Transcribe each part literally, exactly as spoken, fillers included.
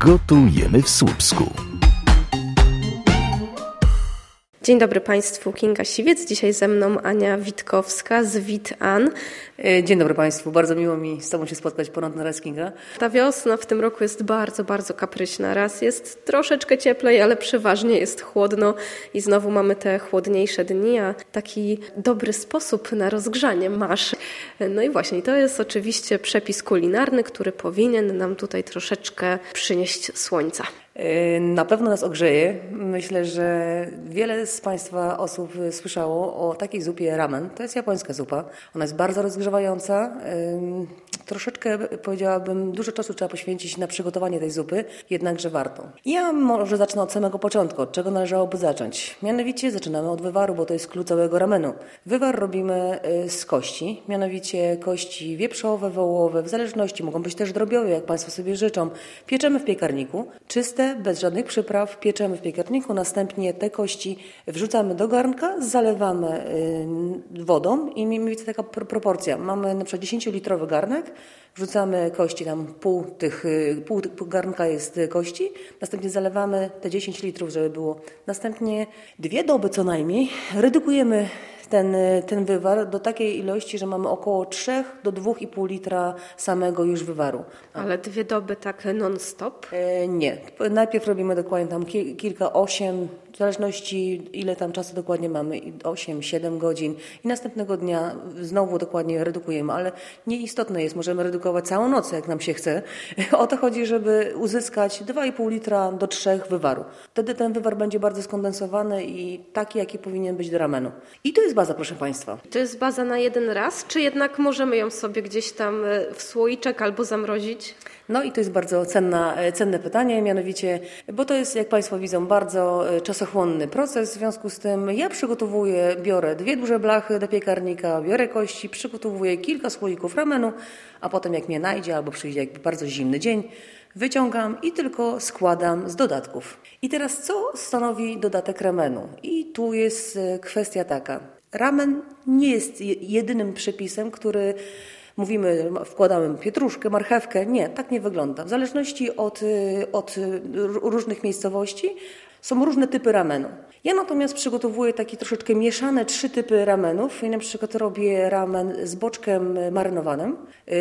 Gotujemy w Słupsku. Dzień dobry Państwu, Kinga Siwiec. Dzisiaj ze mną Ania Witkowska z Wit-An. Dzień dobry Państwu, bardzo miło mi z Tobą się spotkać ponownie raz, Kinga. Ta wiosna w tym roku jest bardzo, bardzo kapryśna. Raz jest troszeczkę cieplej, ale przeważnie jest chłodno i znowu mamy te chłodniejsze dni, a taki dobry sposób na rozgrzanie masz. No i właśnie, to jest oczywiście przepis kulinarny, który powinien nam tutaj troszeczkę przynieść słońca. Na pewno nas ogrzeje. Myślę, że wiele z Państwa osób słyszało o takiej zupie ramen. To jest japońska zupa. Ona jest bardzo rozgrzewająca. Troszeczkę, powiedziałabym, dużo czasu trzeba poświęcić na przygotowanie tej zupy, jednakże warto. Ja może zacznę od samego początku, od czego należałoby zacząć. Mianowicie zaczynamy od wywaru, bo to jest klucz całego ramenu. Wywar robimy z kości, mianowicie kości wieprzowe, wołowe, w zależności, mogą być też drobiowe, jak Państwo sobie życzą. Pieczemy w piekarniku, czyste, bez żadnych przypraw, pieczemy w piekarniku, następnie te kości wrzucamy do garnka, zalewamy wodą i mniej więcej taka proporcja. Mamy na przykład dziesięciolitrowy garnek, wrzucamy kości, tam pół, tych, pół, pół garnka jest kości, następnie zalewamy te dziesięć litrów, żeby było. Następnie dwie doby co najmniej redukujemy ten, ten wywar do takiej ilości, że mamy około trzy do dwóch i pół litra samego już wywaru. Ale dwie doby tak non-stop? E, nie. Najpierw robimy dokładnie tam ki- kilka, osiem, w zależności ile tam czasu dokładnie mamy, osiem, siedem godzin i następnego dnia znowu dokładnie redukujemy, ale nieistotne jest, możemy redukować całą noc, jak nam się chce. O to chodzi, żeby uzyskać dwa i pół litra do trzech wywaru. Wtedy ten wywar będzie bardzo skondensowany i taki, jaki powinien być do ramenu. I to jest baza, proszę Państwa. To jest baza na jeden raz, czy jednak możemy ją sobie gdzieś tam w słoiczek albo zamrozić? No i to jest bardzo cenna, cenne pytanie, mianowicie, bo to jest, jak Państwo widzą, bardzo czasochłonny proces. W związku z tym ja przygotowuję, biorę dwie duże blachy do piekarnika, biorę kości, przygotowuję kilka słoików ramenu, a potem jak mnie najdzie albo przyjdzie jakby bardzo zimny dzień, wyciągam i tylko składam z dodatków. I teraz co stanowi dodatek ramenu? I tu jest kwestia taka. Ramen nie jest jedynym przepisem, który mówimy, wkładamy pietruszkę, marchewkę. Nie, tak nie wygląda. W zależności od, od różnych miejscowości są różne typy ramenu. Ja natomiast przygotowuję takie troszeczkę mieszane trzy typy ramenów. I na przykład robię ramen z boczkiem marynowanym,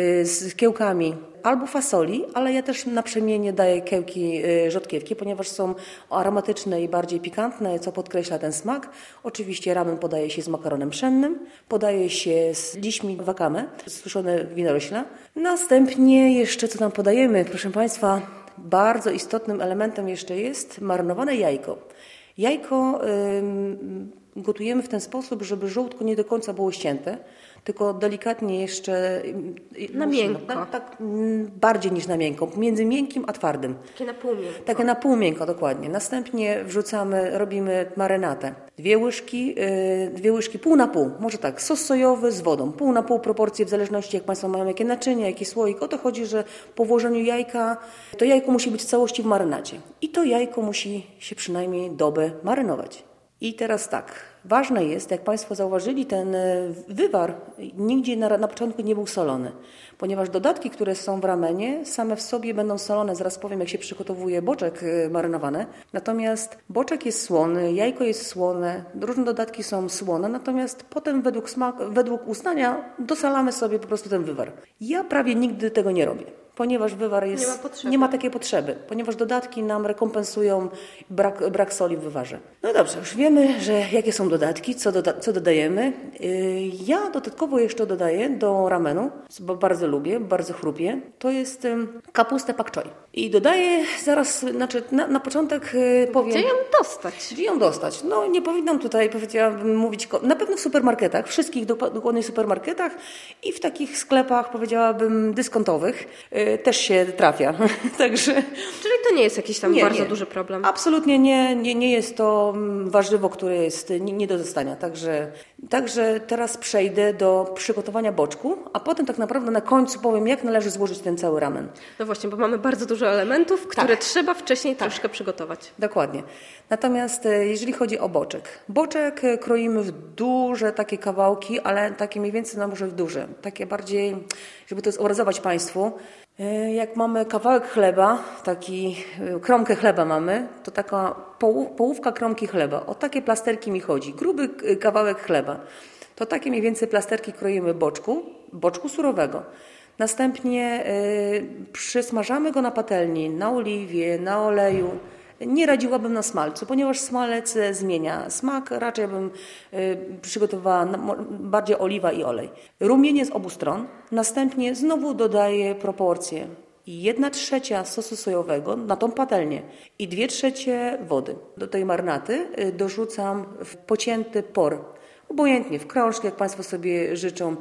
z kiełkami albo fasoli, ale ja też naprzemiennie daję kiełki rzodkiewki, ponieważ są aromatyczne i bardziej pikantne, co podkreśla ten smak. Oczywiście ramen podaje się z makaronem pszennym, podaje się z liśćmi wakame, suszone winorośla. Następnie jeszcze co tam podajemy, proszę Państwa, bardzo istotnym elementem jeszcze jest marynowane jajko. Jajko ym, gotujemy w ten sposób, żeby żołdko nie do końca było ścięte, tylko delikatnie jeszcze na miękko. Tak, tak bardziej niż na miękko, między miękkim a twardym. Takie na pół miękko. Takie na pół miękko, dokładnie. Następnie wrzucamy, robimy marynatę. Dwie łyżki, yy, dwie łyżki pół na pół, może tak, sos sojowy z wodą, pół na pół proporcje w zależności jak Państwo mają jakie naczynie, jaki słoik. O to chodzi, że po włożeniu jajka, to jajko musi być w całości w marynacie. I to jajko musi się przynajmniej dobę marynować. I teraz tak, ważne jest, jak Państwo zauważyli, ten wywar nigdzie na, na początku nie był solony, ponieważ dodatki, które są w ramenie, same w sobie będą solone, zaraz powiem, jak się przygotowuje boczek marynowany. Natomiast boczek jest słony, jajko jest słone, różne dodatki są słone, natomiast potem według, smak, według uznania dosalamy sobie po prostu ten wywar. Ja prawie nigdy tego nie robię. Ponieważ wywar jest, nie ma, potrzeby. nie ma takiej potrzeby, ponieważ dodatki nam rekompensują brak, brak soli w wywarze. No dobrze, już wiemy, że jakie są dodatki, co, doda- co dodajemy. Yy, ja dodatkowo jeszcze dodaję do ramenu, bo bardzo lubię, bardzo chrupię, to jest yy, kapustę pak choi. I dodaję zaraz, znaczy na, na początek yy, powiem... Gdzie ją dostać? Gdzie ją dostać? No nie powinnam tutaj, powiedziałabym, mówić, na pewno w supermarketach, wszystkich dokładnych supermarketach i w takich sklepach, powiedziałabym, dyskontowych. Też się trafia. Także, czyli to nie jest jakiś tam nie, bardzo nie. duży problem? Absolutnie nie, nie, nie jest to warzywo, które jest nie, nie do dostania. Także, także teraz przejdę do przygotowania boczku, a potem tak naprawdę na końcu powiem, jak należy złożyć ten cały ramen. No właśnie, bo mamy bardzo dużo elementów, które tak. trzeba wcześniej tak. troszkę przygotować. Dokładnie. Natomiast jeżeli chodzi o boczek. Boczek kroimy w duże takie kawałki, ale takie mniej więcej, no może w duże. Takie bardziej, żeby to zobrazować Państwu, Jak mamy kawałek chleba, taki kromkę chleba mamy, to taka połówka kromki chleba. O takie plasterki mi chodzi. Gruby kawałek chleba. To takie mniej więcej plasterki kroimy boczku, boczku surowego. Następnie y, przysmażamy go na patelni, na oliwie, na oleju. Nie radziłabym na smalcu, ponieważ smalec zmienia smak. Raczej bym y, przygotowała na, bardziej oliwa i olej. Rumieniec z obu stron. Następnie znowu dodaję proporcje. Jedna trzecia sosu sojowego na tą patelnię i dwie trzecie wody. Do tej marnaty y, dorzucam w pocięty por. Obojętnie, w krążki, jak Państwo sobie życzą,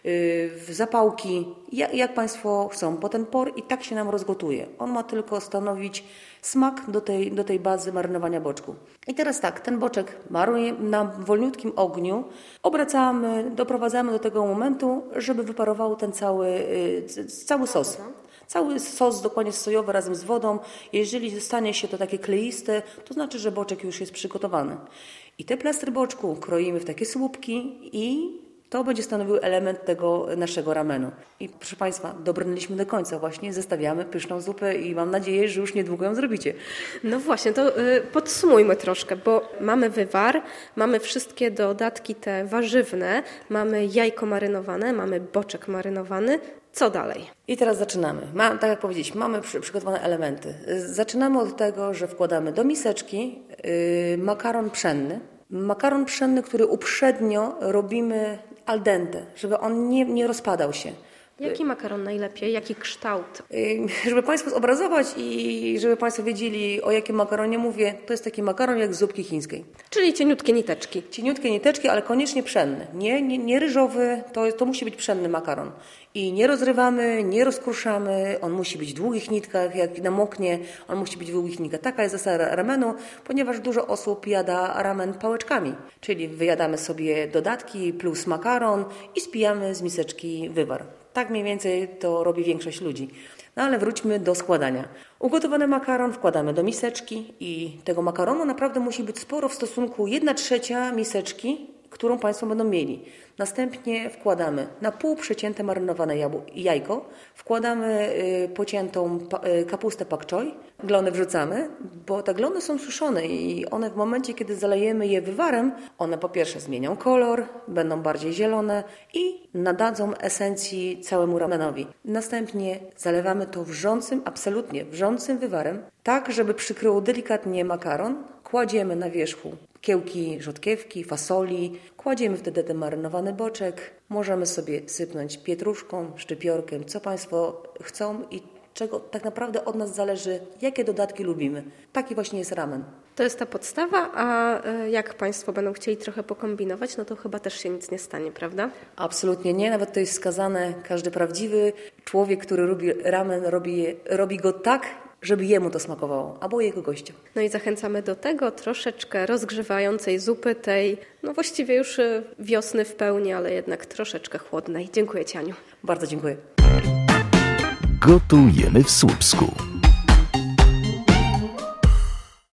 w zapałki, jak, jak Państwo chcą, bo ten por i tak się nam rozgotuje. On ma tylko stanowić smak do tej, do tej bazy marynowania boczku. I teraz tak, ten boczek marujemy na wolniutkim ogniu, obracamy, doprowadzamy do tego momentu, żeby wyparował ten cały, cały sos. Cały sos dokładnie sojowy razem z wodą. Jeżeli stanie się to takie kleiste, to znaczy, że boczek już jest przygotowany. I te plastry boczku kroimy w takie słupki i to będzie stanowił element tego naszego ramenu. I proszę Państwa, dobrnęliśmy do końca. Właśnie zestawiamy pyszną zupę i mam nadzieję, że już niedługo ją zrobicie. No właśnie, to y, podsumujmy troszkę, bo mamy wywar, mamy wszystkie dodatki te warzywne, mamy jajko marynowane, mamy boczek marynowany. Co dalej? I teraz zaczynamy. Ma, tak jak powiedzieliśmy, mamy przy, przygotowane elementy. Zaczynamy od tego, że wkładamy do miseczki yy, makaron pszenny. Makaron pszenny, który uprzednio robimy al dente, żeby on nie, nie rozpadał się. Jaki makaron najlepiej? Jaki kształt? Żeby Państwu zobrazować i żeby Państwo wiedzieli, o jakim makaronie mówię, to jest taki makaron jak z zupki chińskiej. Czyli cieniutkie niteczki. Cieniutkie niteczki, ale koniecznie pszenny. Nie, nie, nie ryżowy, to, to musi być pszenny makaron. I nie rozrywamy, nie rozkruszamy, on musi być w długich nitkach, jak namoknie, on musi być w długich nitkach. Taka jest zasada ramenu, ponieważ dużo osób jada ramen pałeczkami. Czyli wyjadamy sobie dodatki plus makaron i spijamy z miseczki wywar. Tak mniej więcej to robi większość ludzi. No ale wróćmy do składania. Ugotowany makaron wkładamy do miseczki i tego makaronu naprawdę musi być sporo w stosunku jedna trzecia miseczki, którą Państwo będą mieli. Następnie wkładamy na pół przecięte marynowane jajko, wkładamy y, pociętą pa, y, kapustę pak choi, glony wrzucamy, bo te glony są suszone i one w momencie, kiedy zalejemy je wywarem, one po pierwsze zmienią kolor, będą bardziej zielone i nadadzą esencji całemu ramenowi. Następnie zalewamy to wrzącym, absolutnie wrzącym wywarem, tak żeby przykryło delikatnie makaron, kładziemy na wierzchu kiełki rzodkiewki, fasoli, kładziemy wtedy ten marynowany boczek, możemy sobie sypnąć pietruszką, szczypiorkiem, co Państwo chcą i czego tak naprawdę od nas zależy, jakie dodatki lubimy. Taki właśnie jest ramen. To jest ta podstawa, a jak Państwo będą chcieli trochę pokombinować, no to chyba też się nic nie stanie, prawda? Absolutnie nie, nawet to jest skazane. Każdy prawdziwy człowiek, który lubi ramen, robi, robi go tak, żeby jemu to smakowało, albo jego gościom. No i zachęcamy do tego troszeczkę rozgrzewającej zupy, tej no właściwie już wiosny w pełni, ale jednak troszeczkę chłodnej. Dziękuję Ci, Aniu. Bardzo dziękuję. Gotujemy w Słupsku.